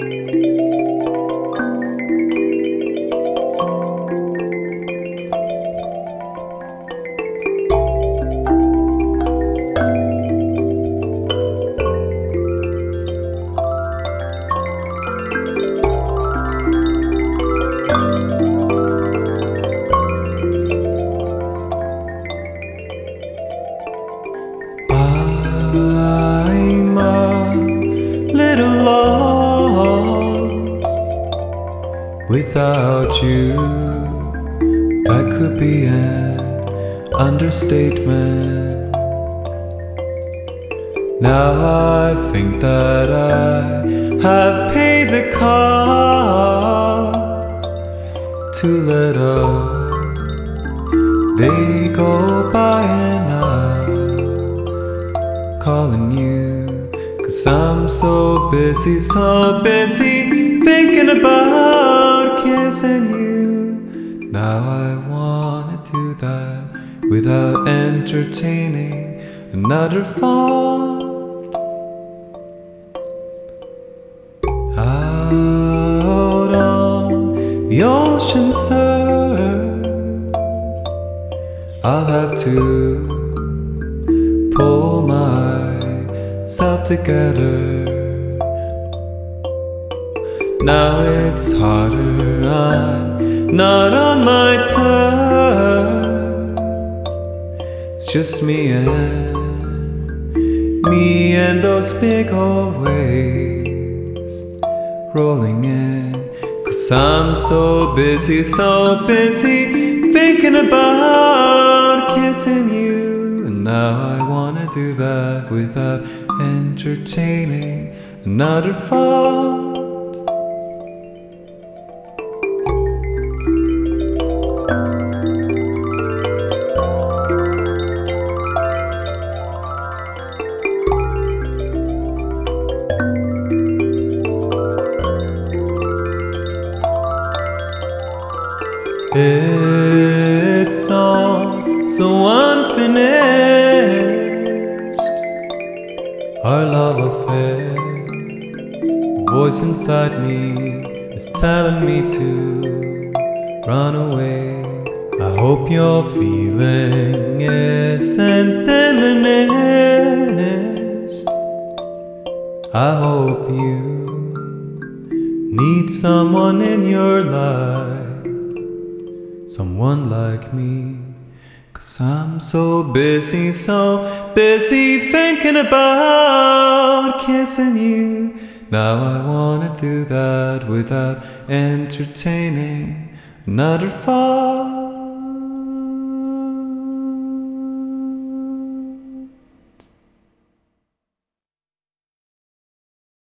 I'm a little lost without you. That could be an understatement. Now I think that I have paid the cost to let a day go by, and I'm calling you 'cause I'm so busy thinking about kissing you. Now I wanna do that without entertaining another thought. Out on the ocean surf, I'll have to pull myself together. Now it's harder, I'm not on my turf. It's just me and those big old waves rolling in. 'Cause I'm so busy thinking about kissing you. And now I wanna do that without entertaining another thought. It's all so unfinished, our love affair. The voice inside me is telling me to run away. I hope your feeling isn't diminished. I hope you need someone in your life, someone like me. 'Cause I'm so busy thinking about kissing you. Now I wanna do that without entertaining another thought.